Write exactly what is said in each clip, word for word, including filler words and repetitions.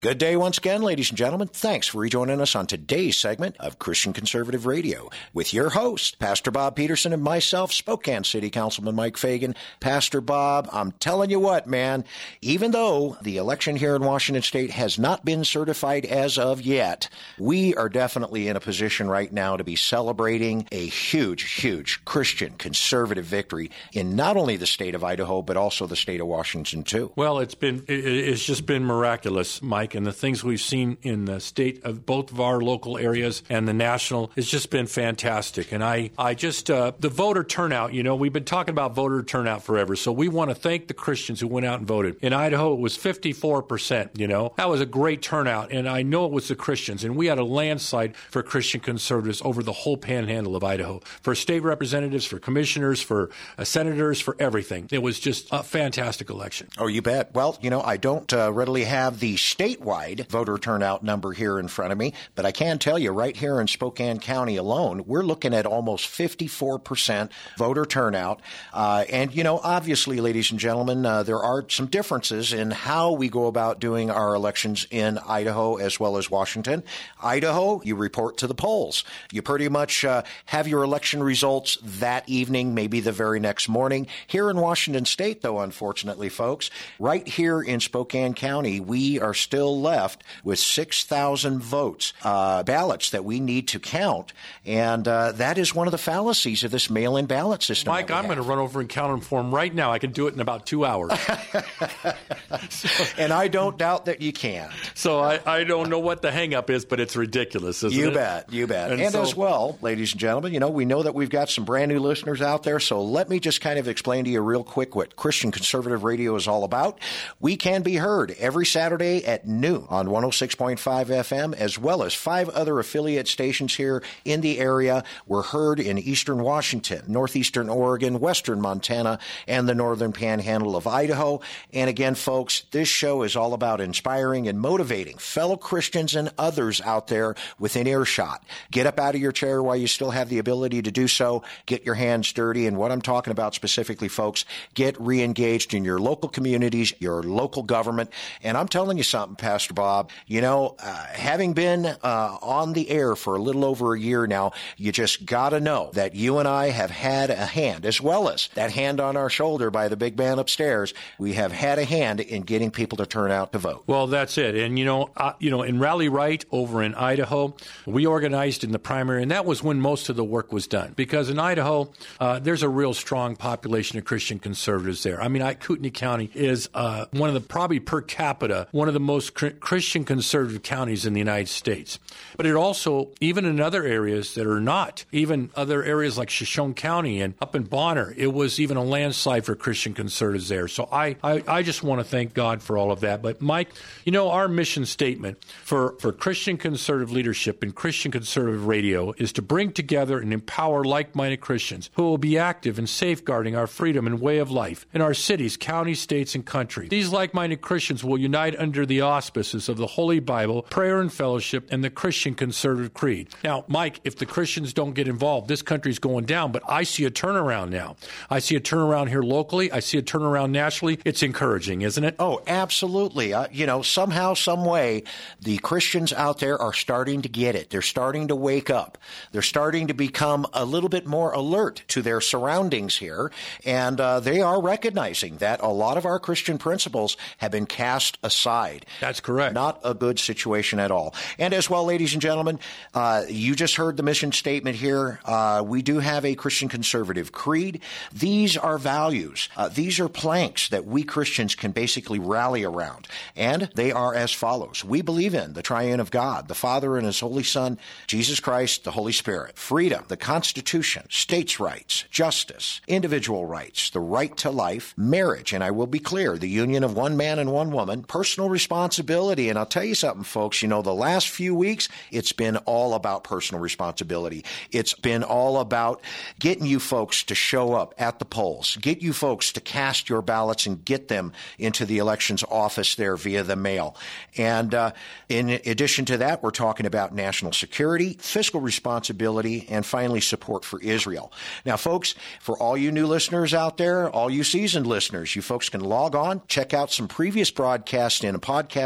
Good day once again, ladies and gentlemen. Thanks for rejoining us on today's segment of Christian Conservative Radio with your host, Pastor Bob Peterson, and myself, Spokane City Councilman Mike Fagan. Pastor Bob, I'm telling you what, man, even though the election here in Washington State has not been certified as of yet, we are definitely in a position right now to be celebrating a huge, huge Christian conservative victory in not only the state of Idaho, but also the state of Washington, too. Well, it's been, it's just been miraculous, Mike. And the things we've seen in the state of both of our local areas and the national has just been fantastic. And I, I just, uh, the voter turnout, you know, we've been talking about voter turnout forever. So we want to thank the Christians who went out and voted. In Idaho, it was fifty-four percent, you know. That was a great turnout. And I know it was the Christians. And we had a landslide for Christian conservatives over the whole panhandle of Idaho, for state representatives, for commissioners, for uh, senators, for everything. It was just a fantastic election. Oh, you bet. Well, you know, I don't uh, readily have the state wide voter turnout number here in front of me, but I can tell you right here in Spokane County alone, we're looking at almost fifty-four percent voter turnout. Uh, and, you know, obviously, ladies and gentlemen, uh, there are some differences in how we go about doing our elections in Idaho as well as Washington. Idaho, you report to the polls. You pretty much uh, have your election results that evening, maybe the very next morning. Here in Washington State, though, unfortunately, folks, right here in Spokane County, we are still left with six thousand votes, uh, ballots that we need to count. And uh, that is one of the fallacies of this mail-in ballot system. Mike, I'm going to run over and count them for them right now. I can do it in about two hours. so, and I don't doubt that you can. So I, I don't know what the hang-up is, but it's ridiculous, isn't you it? You bet, you bet. And, and so, as well, ladies and gentlemen, you know, we know that we've got some brand new listeners out there, so let me just kind of explain to you real quick what Christian Conservative Radio is all about. We can be heard every Saturday at noon on one oh six point five F M, as well as five other affiliate stations here in the area. We're heard in eastern Washington, northeastern Oregon, western Montana, and the northern panhandle of Idaho. And again, folks, this show is all about inspiring and motivating fellow Christians and others out there within earshot. Get up out of your chair while you still have the ability to do so. Get your hands dirty. And what I'm talking about specifically, folks, get re-engaged in your local communities, your local government. And I'm telling you something, Pastor Bob, you know, uh, having been uh, on the air for a little over a year now, you just got to know that you and I have had a hand, as well as that hand on our shoulder by the big man upstairs. We have had a hand in getting people to turn out to vote. Well, that's it. And, you know, uh, you know, in Rally Right over in Idaho, we organized in the primary, and that was when most of the work was done. Because in Idaho, uh, there's a real strong population of Christian conservatives there. I mean, I, Kootenai County is uh, one of the, probably per capita, one of the most cr- Christian conservative counties in the United States. But it also, even in other areas that are not, even other areas like Shoshone County and up in Bonner, it was even a landslide for Christian conservatives there. So I, I, I just want to thank God for all of that. But Mike, you know, our mission statement for, for Christian conservative leadership and Christian conservative radio is to bring together and empower like-minded Christians who will be active in safeguarding our freedom and way of life in our cities, counties, states, and country. These like-minded Christians will unite under the auspices of the Holy Bible, prayer and fellowship, and the Christian conservative creed. Now, Mike, if the Christians don't get involved, this country's going down, but I see a turnaround now. I see a turnaround here locally. I see a turnaround nationally. It's encouraging, isn't it? Oh, absolutely. Uh, you know, somehow, some way, the Christians out there are starting to get it. They're starting to wake up. They're starting to become a little bit more alert to their surroundings here, and uh, they are recognizing that a lot of our Christian principles have been cast aside. That's correct. Not a good situation at all. And as well, ladies and gentlemen, uh, you just heard the mission statement here. Uh, we do have a Christian conservative creed. These are values. Uh, these are planks that we Christians can basically rally around. And they are as follows. We believe in the triune of God, the Father and His Holy Son, Jesus Christ, the Holy Spirit, freedom, the Constitution, states' rights, justice, individual rights, the right to life, marriage, and I will be clear, the union of one man and one woman, personal responsibility. And I'll tell you something, folks, you know, the last few weeks, it's been all about personal responsibility. It's been all about getting you folks to show up at the polls, get you folks to cast your ballots and get them into the elections office there via the mail. And uh, in addition to that, we're talking about national security, fiscal responsibility, and finally support for Israel. Now, folks, for all you new listeners out there, all you seasoned listeners, you folks can log on, check out some previous broadcasts in a podcast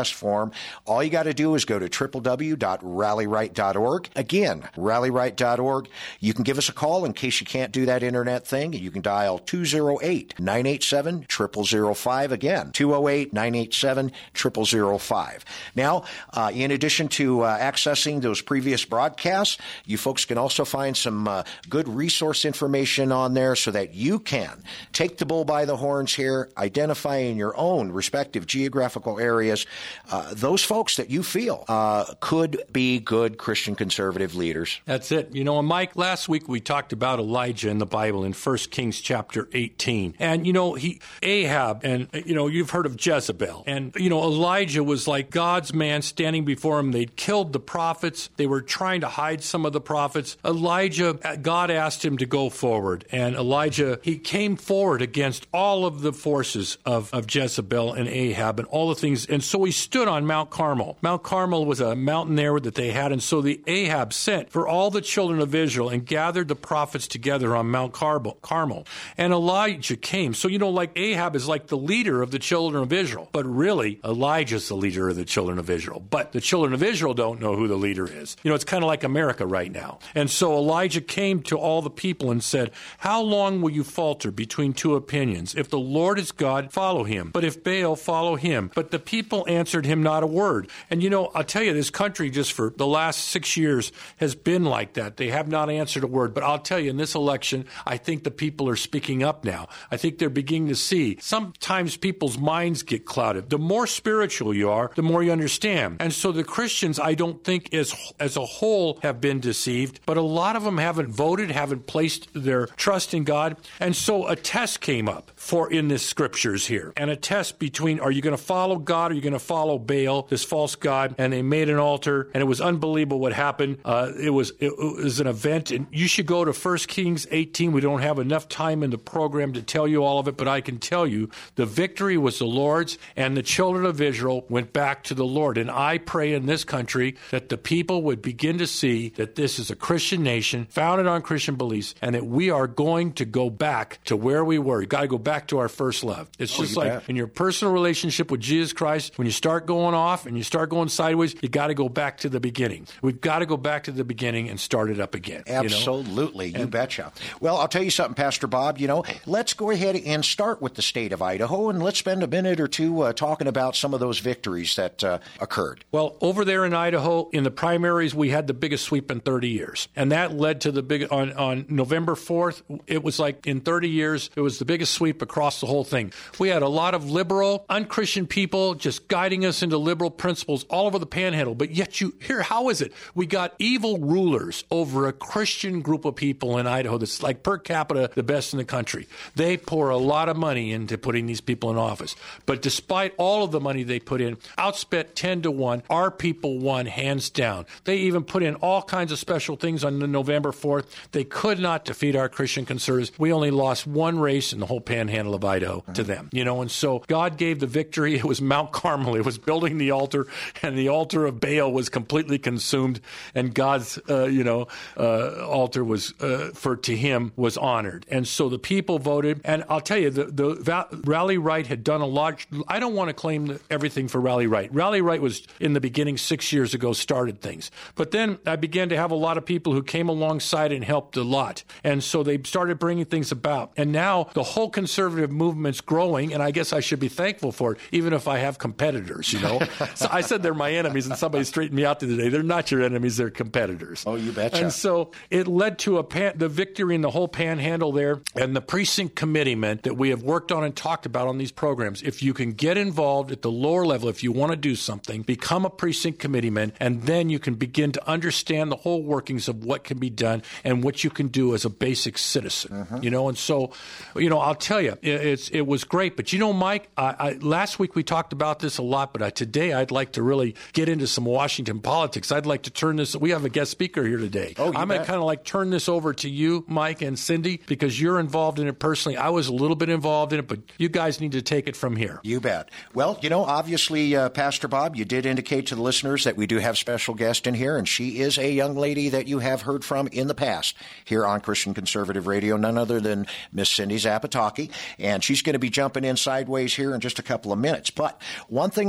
request form. All you got to do is go to w w w dot rally right dot org. Again, rally right dot org. You can give us a call in case you can't do that internet thing. You can dial two oh eight, nine eight seven, zero zero zero five. Again, two oh eight, nine eight seven, zero zero zero five. Now, uh, in addition to uh, accessing those previous broadcasts, you folks can also find some uh, good resource information on there so that you can take the bull by the horns here, identify in your own respective geographical areas uh, those folks that you feel uh, could be good Christian conservative leaders. That's it. You know, and Mike, last week we talked about Elijah in the Bible in First Kings chapter eighteen. And, you know, he Ahab, and, you know, you've heard of Jezebel. And, you know, Elijah was like God's man standing before him. They'd killed the prophets. They were trying to hide some of the prophets. Elijah, God asked him to go forward. And Elijah, he came forward against all of the forces of, of Jezebel and Ahab and all the things. And so he stood on Mount Carmel. Mount Carmel was a mountain there that they had. And so the Ahab sent for all the children of Israel and gathered the prophets together on Mount Carmel. And Elijah came. So, you know, like Ahab is like the leader of the children of Israel. But really, Elijah's the leader of the children of Israel. But the children of Israel don't know who the leader is. You know, it's kind of like America right now. And so Elijah came to all the people and said, how long will you falter between two opinions? If the Lord is God, follow him. But if Baal, follow him. But the people answered him not a word. And, you know, I'll tell you, this country just for the last six years has been like that. They have not answered a word. But I'll tell you, in this election, I think the people are speaking up now. I think they're beginning to see. Sometimes people's minds get clouded. The more spiritual you are, the more you understand. And so the Christians, I don't think as, as a whole have been deceived, but a lot of them haven't voted, haven't placed their trust in God. And so a test came up for in the scriptures here. And a test between, are you going to follow God or are you going to follow Baal, this false god? And they made an altar, and it was unbelievable what happened. Uh, it was it, it was an event, and you should go to First Kings eighteen. We don't have enough time in the program to tell you all of it, but I can tell you the victory was the Lord's, and the children of Israel went back to the Lord. And I pray in this country that the people would begin to see that this is a Christian nation founded on Christian beliefs, and that we are going to go back to where we were. You got to go back to our first love. It's oh, just like bet. In your personal relationship with Jesus Christ, when you start going off and you start going sideways, you got to go back to the beginning. We've got to go back to the beginning and start it up again. Absolutely. You, know? you and, betcha. Well, I'll tell you something, Pastor Bob. You know, let's go ahead and start with the state of Idaho, and let's spend a minute or two uh, talking about some of those victories that uh, occurred. Well, over there in Idaho, in the primaries, we had the biggest sweep in thirty years. And that led to the big, on, on November fourth, it was like in thirty years, it was the biggest sweep across the whole thing. We had a lot of liberal, unchristian people just guiding us into liberal principles all over the panhandle. But yet you hear, how is it? We got evil rulers over a Christian group of people in Idaho that's like per capita the best in the country. They pour a lot of money into putting these people in office. But despite all of the money they put in, outspent ten to one, our people won hands down. They even put in all kinds of special things on the November fourth. They could not defeat our Christian conservatives. We only lost one race in the whole panhandle of Idaho mm-hmm. to them. You know, and so God gave the victory. It was Mount Carmel. It was building the altar, and the altar of Baal was completely consumed, and God's, uh, you know, uh, altar was, uh, for to him, was honored. And so the people voted, and I'll tell you, the, the Va- Rally Right had done a lot. I don't want to claim everything for Rally Right. Rally Right was, in the beginning, six years ago, started things. But then I began to have a lot of people who came alongside and helped a lot. And so they started bringing things about. And now the whole conservative movement's growing, and I guess I should be thankful for it, even if I have competitors, you know. So I said they're my enemies, and somebody straightened me out the other day. They're not your enemies, they're competitors. Oh, you betcha. And so it led to a pan- the victory in the whole panhandle there, and the precinct committeeman that we have worked on and talked about on these programs. If you can get involved at the lower level, if you want to do something, become a precinct committeeman, and then you can begin to understand the whole workings of what can be done and what you can do as a basic citizen. Mm-hmm. You know, and so, you know, I'll tell you, it, it's it was great. But you know, Mike, I, I, last week we talked about this a lot, but I, today I'd like to really get into some Washington politics. I'd like to turn this. We have a guest speaker here today. Oh, I'm going to kind of like turn this over to you, Mike and Cindy, because you're involved in it personally. I was a little bit involved in it, but you guys need to take it from here. You bet. Well, you know, obviously, uh, Pastor Bob, you did indicate to the listeners that we do have special guest in here, and she is a young lady that you have heard from in the past here on Christian Conservative Radio, none other than Miss Cindy Zapataki, and she's going to be jumping in sideways here in just a couple of minutes. But one thing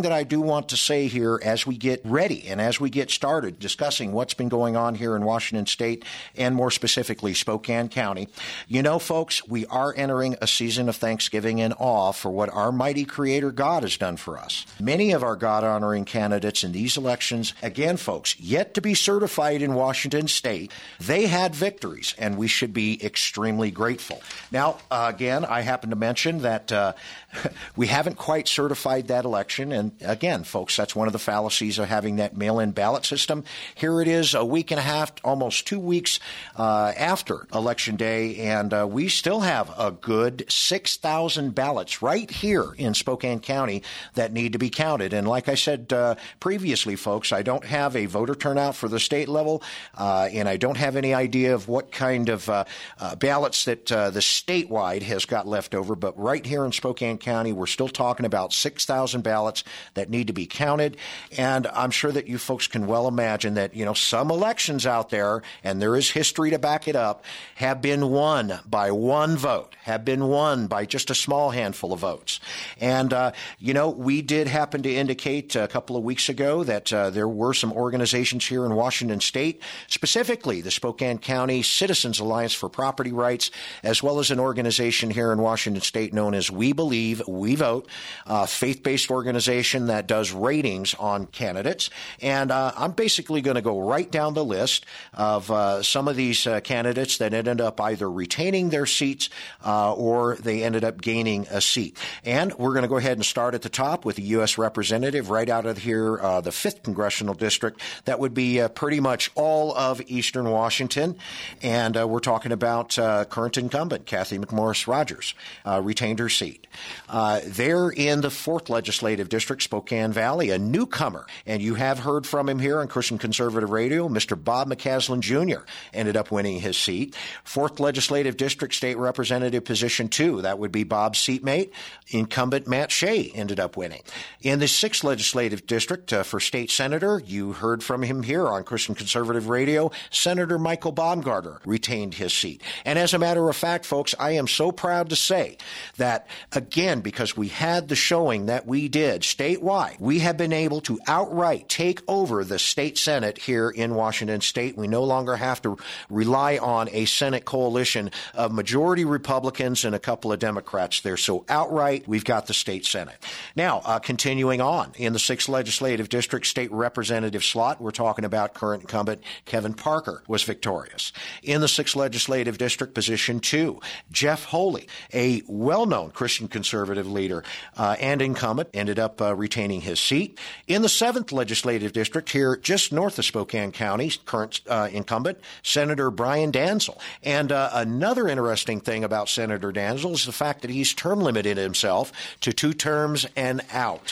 that I do want to say here as we get ready and as we get started discussing what's been going on here in Washington State and more specifically Spokane County, you know, folks, we are entering a season of thanksgiving and awe for what our mighty Creator God has done for us. Many of our God-honoring candidates in these elections, again, folks, yet to be certified in Washington State, they had victories, and we should be extremely grateful. Now, uh, again, I happen to mention that uh, we haven't quite certified that election, and again, folks, that's one of the fallacies of having that mail-in ballot system. Here it is a week and a half, almost two weeks uh, after Election Day, and uh, we still have a good six thousand ballots right here in Spokane County that need to be counted. And like I said uh, previously, folks, I don't have a voter turnout for the state level, uh, and I don't have any idea of what kind of uh, uh, ballots that uh, the statewide has got left over. But right here in Spokane County, we're still talking about six thousand ballots that need to be counted. And I'm sure that you folks can well imagine that, you know, some elections out there, and there is history to back it up, have been won by one vote, have been won by just a small handful of votes. And, uh, you know, we did happen to indicate a couple of weeks ago that uh, there were some organizations here in Washington State, specifically the Spokane County Citizens Alliance for Property Rights, as well as an organization here in Washington State known as We Believe, We Vote, a faith-based organization that does ratings on candidates. And uh, I'm basically going to go right down the list of uh, some of these uh, candidates that ended up either retaining their seats uh, or they ended up gaining a seat. And we're going to go ahead and start at the top with the U S representative right out of here, uh, the fifth Congressional District. That would be uh, pretty much all of Eastern Washington. And uh, we're talking about uh, current incumbent Cathy McMorris Rodgers, uh, retained her seat. Uh, there in the fourth Legislative District, Spokane Valley, a newcomer, and you have heard from him here on Christian Conservative Radio, Mister Bob McCaslin Junior ended up winning his seat. fourth Legislative District, State Representative position two, that would be Bob's seatmate, incumbent Matt Shea ended up winning. In the sixth Legislative District, uh, for State Senator, you heard from him here on Christian Conservative Radio, Senator Michael Baumgartner retained his seat. And as a matter of fact, folks, I am so proud to say that, again, because we had the showing that we did statewide, we have been able to outright take over the state Senate here in Washington State. We no longer have to rely on a Senate coalition of majority Republicans and a couple of Democrats there. So outright, we've got the state Senate. Now, uh, continuing on, in the sixth Legislative District State Representative slot, we're talking about current incumbent Kevin Parker was victorious. In the sixth Legislative District, position two, Jeff Holy, a well-known Christian conservative leader uh, and incumbent, ended up uh, retaining his seat. In the seventh Legislative District here, just north of Spokane County, current uh, incumbent, Senator Brian Danzel. And uh, another interesting thing about Senator Danzel is the fact that he's term limited himself to two terms and out.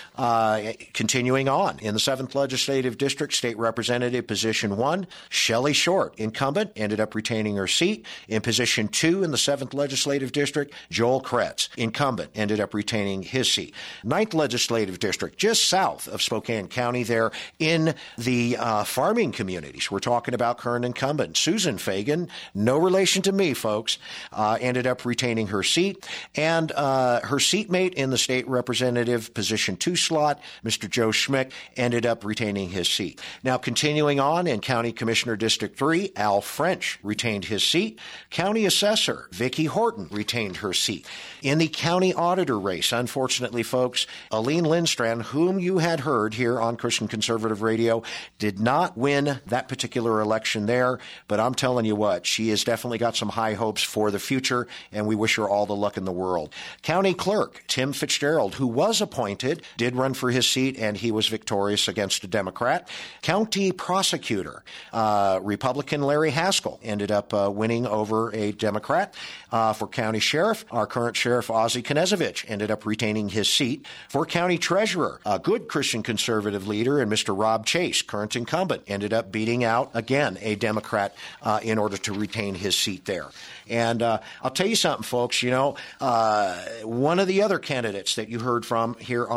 Uh, continuing on, in the seventh Legislative District, State Representative, position one, Shelley Short, incumbent, ended up retaining her seat. In position two in the seventh Legislative District, Joel Kretz, incumbent, ended up retaining his seat. ninth Legislative District, just south of Spokane County there in the uh, farming communities. We're talking about current incumbent Susan Fagan, no relation to me, folks, uh, ended up retaining her seat. And uh, her seatmate in the State Representative, position two slot, Mister Joe Schmick, ended up retaining his seat. Now, continuing on in County Commissioner District three, Al French retained his seat. County Assessor Vicki Horton retained her seat. In the County Auditor race, unfortunately, folks, Aline Lindstrand, whom you had heard here on Christian Conservative Radio, did not win that particular election there, but I'm telling you what, she has definitely got some high hopes for the future, and we wish her all the luck in the world. County Clerk Tim Fitzgerald, who was appointed, did run for his seat, and he was victorious against a Democrat. County Prosecutor, uh, Republican Larry Haskell, ended up uh, winning over a Democrat. Uh, for County Sheriff, our current Sheriff Ozzie Knezevich ended up retaining his seat. For County Treasurer, a good Christian conservative leader, and Mister Rob Chase, current incumbent, ended up beating out, again, a Democrat uh, in order to retain his seat there. And uh, I'll tell you something, folks, you know, uh, one of the other candidates that you heard from here on Christian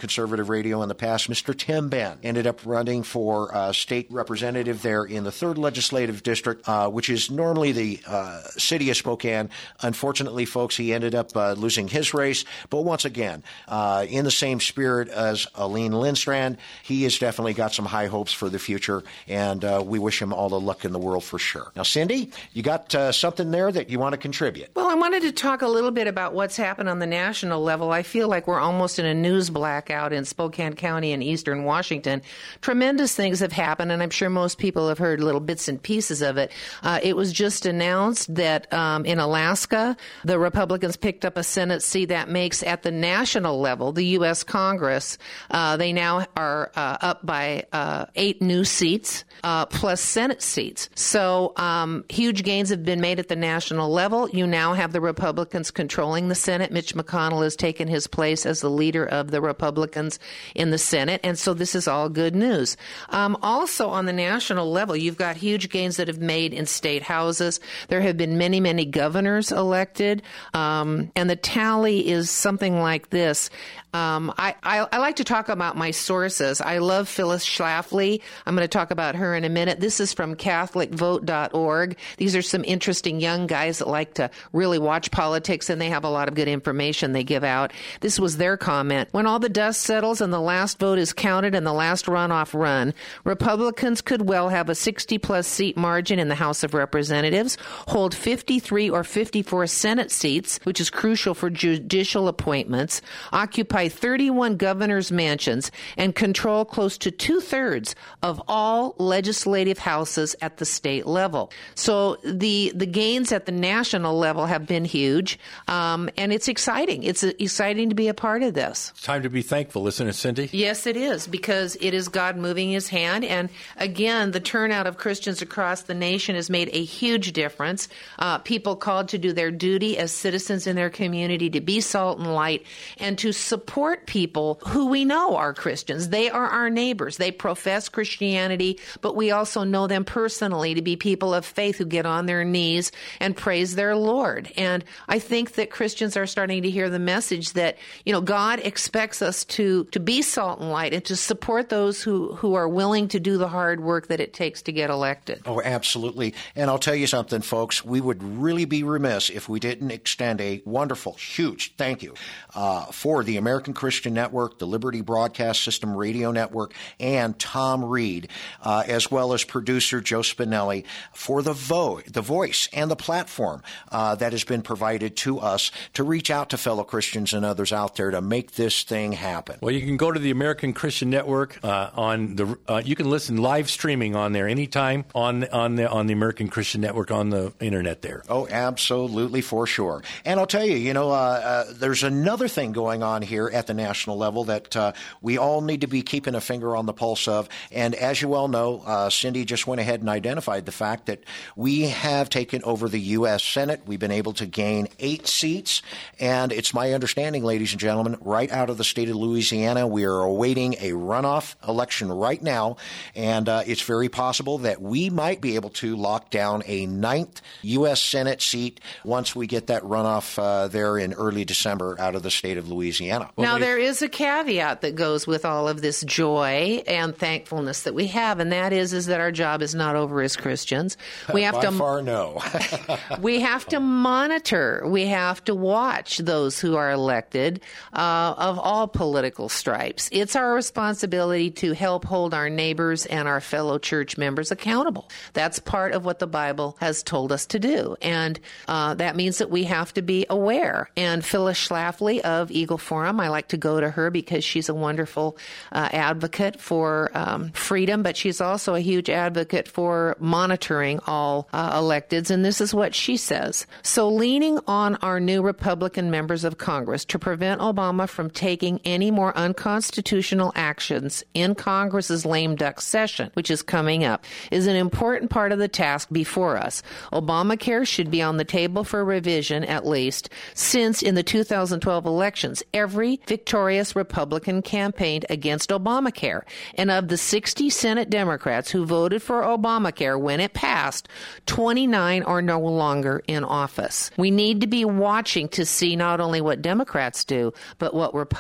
Conservative Radio in the past, Mister Tim Benn, ended up running for uh, state representative there in the third Legislative District, uh, which is normally the uh, city of Spokane. Unfortunately, folks, he ended up uh, losing his race. But once again, uh, in the same spirit as Aline Lindstrand, he has definitely got some high hopes for the future, and uh, we wish him all the luck in the world for sure. Now, Cindy, you got uh, something there that you want to contribute? Well, I wanted to talk a little bit about what's happened on the national level. I feel like we're almost in a news blackout in Spokane County and eastern Washington. Tremendous things have happened, and I'm sure most people have heard little bits and pieces of it. Uh, it was just announced that um, in Alaska, the Republicans picked up a Senate seat. That makes, at the national level, the U S Congress, uh, they now are uh, up by uh, eight new seats, uh, plus Senate seats. So um, huge gains have been made at the national level. You now have the Republicans controlling the Senate. Mitch McConnell has taken his place as the leader of the Republicans in the Senate, and so this is all good news. Um, also, on the national level, you've got huge gains that have made in state houses. There have been many, many governors elected, um, and the tally is something like this. Um, I, I, I like to talk about my sources. I love Phyllis Schlafly. I'm going to talk about her in a minute. This is from Catholic Vote dot org. These are some interesting young guys that like to really watch politics, and they have a lot of good information they give out. This was their comment. When all the dust settles and the last vote is counted and the last runoff run, Republicans could well have a sixty-plus seat margin in the House of Representatives, hold fifty-three or fifty-four Senate seats, which is crucial for judicial appointments, occupy thirty-one governor's mansions, and control close to two-thirds of all legislative houses at the state level. So the the gains at the national level have been huge, um, and it's exciting. It's exciting to be a part of this. It's time to be thankful, isn't it, Cindy? Yes, it is, because it is God moving his hand. And again, the turnout of Christians across the nation has made a huge difference. Uh, people called to do their duty as citizens in their community, to be salt and light, and to support people who we know are Christians. They are our neighbors. They profess Christianity, but we also know them personally to be people of faith who get on their knees and praise their Lord. And I think that Christians are starting to hear the message that, you know, God expects us to, to be salt and light and to support those who, who are willing to do the hard work that it takes to get elected. Oh, absolutely. And I'll tell you something, folks, we would really be remiss if we didn't extend a wonderful, huge thank you uh, for the American Christian Network, the Liberty Broadcast System Radio Network, and Tom Reed, uh, as well as producer Joe Spinelli, for the, vo- the voice and the platform uh, that has been provided to us to reach out to fellow Christians and others out there to make this thing happen. Well, you can go to the American Christian Network uh, on the. Uh, you can listen live streaming on there anytime on on the on the American Christian Network on the internet there. Oh, absolutely, for sure. And I'll tell you, you know, uh, uh, there's another thing going on here at the national level that uh, we all need to be keeping a finger on the pulse of. And as you well know, uh, Cindy just went ahead and identified the fact that we have taken over the U S Senate. We've been able to gain eight seats. And it's my understanding, ladies and gentlemen, right out of the state of Louisiana, we are awaiting a runoff election right now. And uh, it's very possible that we might be able to lock down a ninth U S Senate seat once we get that runoff uh, there in early December out of the state of Louisiana. Well, now, there is a caveat that goes with all of this joy and thankfulness that we have, and that is, is that our job is not over as Christians. We have By to far, no. we have to monitor. We have to watch those who are elected uh, of all political stripes. It's our responsibility to help hold our neighbors and our fellow church members accountable. That's part of what the Bible has told us to do, and uh, that means that we have to be aware. And Phyllis Schlafly of Eagle Forum, I like to go to her because she's a wonderful uh, advocate for um, freedom, but she's also a huge advocate for monitoring all uh, electeds, and this is what she says. So leaning on our new Republican members of Congress to prevent Obama from taking any more unconstitutional actions in Congress's lame duck session, which is coming up, is an important part of the task before us. Obamacare should be on the table for revision, at least, since in the two thousand twelve elections, every victorious Republican campaigned against Obamacare. And of the sixty Senate Democrats who voted for Obamacare when it passed, twenty-nine are no longer in office. We need to be watching to see not only what Democrats do, but what Republicans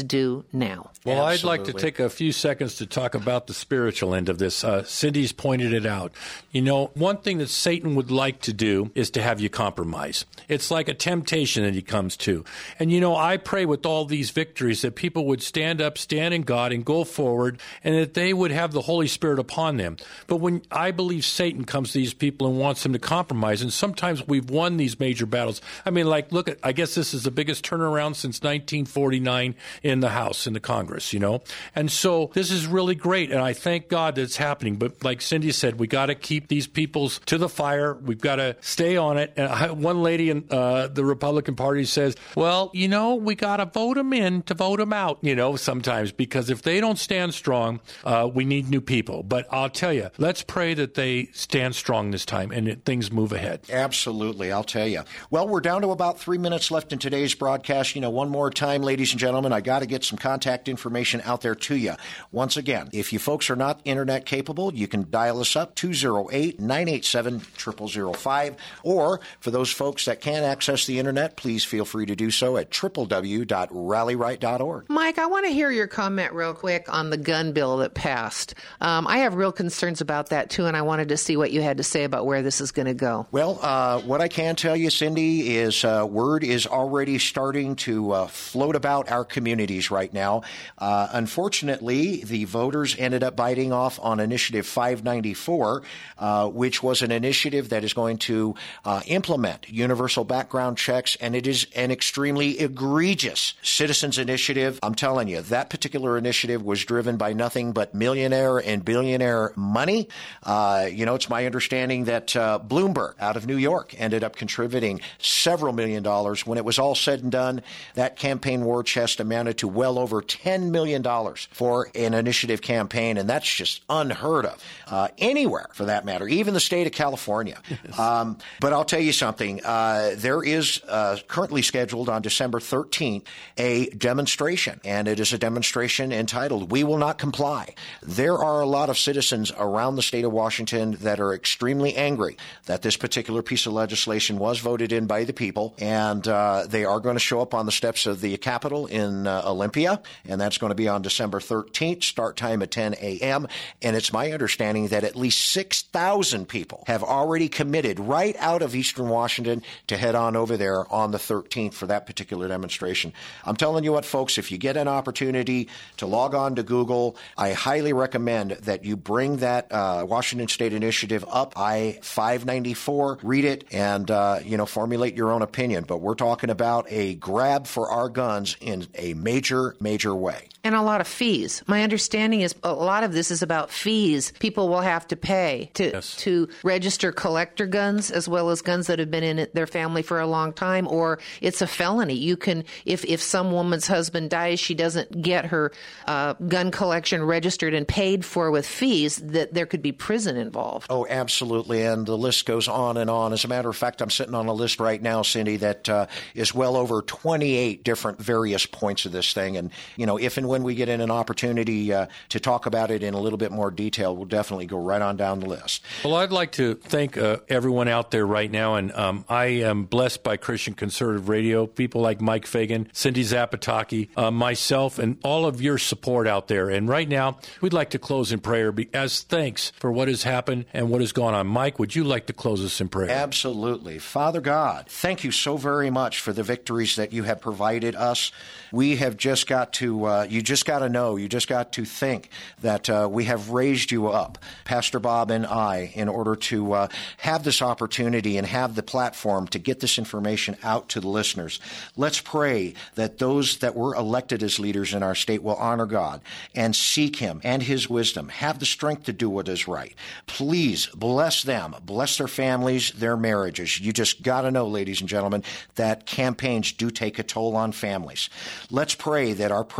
Americans do now. Well, Absolutely. I'd like to take a few seconds to talk about the spiritual end of this. Uh, Cindy's pointed it out. You know, one thing that Satan would like to do is to have you compromise. It's like a temptation that he comes to. And, you know, I pray with all these victories that people would stand up, stand in God, and go forward, and that they would have the Holy Spirit upon them. But when I believe Satan comes to these people and wants them to compromise, and sometimes we've won these major battles. I mean, like, look at, I guess this is the biggest turnaround since nineteen forty-nine in the House, in the Congress, you know? And so this is really great, and I thank God that it's happening. But like Cindy said, we got to keep these peoples to the fire. We've got to stay on it. And I, one lady in uh, the Republican Party says, well, you know, we got to vote them in to vote them out, you know, sometimes, because if they don't stand strong, uh, we need new people. But I'll tell you, let's pray that they stand strong this time and that things move ahead. Absolutely, I'll tell you. Well, we're down to about three minutes left in today's broadcast. You know, one more time, ladies and gentlemen, I got to get some contact information out there to you. Once again, if you folks are not internet capable, you can dial us up, two oh eight, nine eight seven, zero zero zero five. Or for those folks that can't access the internet, please feel free to do so at w w w dot rally right dot org. Mike, I want to hear your comment real quick on the gun bill that passed. Um, I have real concerns about that, too, and I wanted to see what you had to say about where this is going to go. Well, uh, what I can tell you, Cindy, is uh, word is already starting to uh, float about our communities right now. Uh, unfortunately, the voters ended up biting off on Initiative five ninety-four, uh, which was an initiative that is going to uh, implement universal background checks, and it is an extremely egregious citizens initiative. I'm telling you, that particular initiative was driven by nothing but millionaire and billionaire money. Uh, you know, it's my understanding that uh, Bloomberg out of New York ended up contributing several million dollars. When it was all said and done, that campaign war chest amounted to well over ten million dollars for an initiative campaign, and that's just unheard of uh, anywhere, for that matter, even the state of California. Yes. Um, but I'll tell you something. Uh, there is uh, currently scheduled on December thirteenth a demonstration, and it is a demonstration entitled "We Will Not Comply." There are a lot of citizens around the state of Washington that are extremely angry that this particular piece of legislation was voted in by the people, and uh, they are going to show up on the steps of the Capitol in uh, Olympia, and that's going to be on December thirteenth, start time at ten a.m., and it's my understanding that at least six thousand people have already committed right out of Eastern Washington to head on over there on the thirteenth for that particular demonstration. I'm telling you what, folks, if you get an opportunity to log on to Google, I highly recommend that you bring that uh, Washington State Initiative up, I five ninety-four, read it, and, uh, you know, formulate your own opinion. But we're talking about a grab for our guns in a major, major way. And a lot of fees. My understanding is a lot of this is about fees people will have to pay to yes. to register collector guns as well as guns that have been in their family for a long time, or it's a felony. You can, if, if some woman's husband dies, she doesn't get her uh, gun collection registered and paid for with fees, that there could be prison involved. Oh, absolutely. And the list goes on and on. As a matter of fact, I'm sitting on a list right now, Cindy, that uh, is well over twenty-eight different various points of this thing. And, you know, if and when we get in an opportunity uh, to talk about it in a little bit more detail, we'll definitely go right on down the list. Well, I'd like to thank uh, everyone out there right now, and um, I am blessed by Christian Conservative Radio, people like Mike Fagan, Cindy Zapataki, uh, myself, and all of your support out there. And right now, we'd like to close in prayer as thanks for what has happened and what has gone on. Mike, would you like to close us in prayer? Absolutely. Father God, thank you so very much for the victories that you have provided us. We have just got to, uh, you just got to know, you just got to think that uh, we have raised you up, Pastor Bob and I, in order to uh, have this opportunity and have the platform to get this information out to the listeners. Let's pray that those that were elected as leaders in our state will honor God and seek Him and His wisdom, have the strength to do what is right. Please bless them, bless their families, their marriages. You just got to know, ladies and gentlemen, that campaigns do take a toll on families. Let's pray that our president will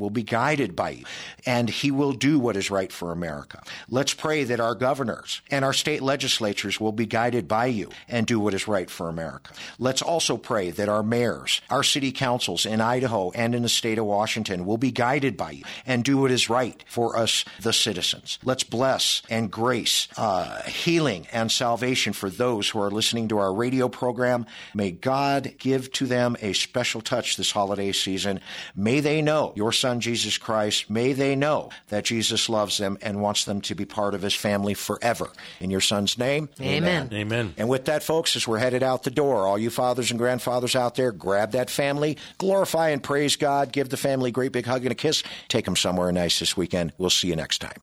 will be guided by you, and he will do what is right for America. Let's pray that our governors and our state legislatures will be guided by you and do what is right for America. Let's also pray that our mayors, our city councils in Idaho and in the state of Washington will be guided by you and do what is right for us, the citizens. Let's bless and grace, uh, healing and salvation for those who are listening to our radio program. May God give to them a special touch this holiday season. May they know your Son, Jesus Christ. May they know that Jesus loves them and wants them to be part of his family forever. In your Son's name, amen. Amen. And with that, folks, as we're headed out the door, all you fathers and grandfathers out there, grab that family, glorify and praise God, give the family a great big hug and a kiss, take them somewhere nice this weekend. We'll see you next time.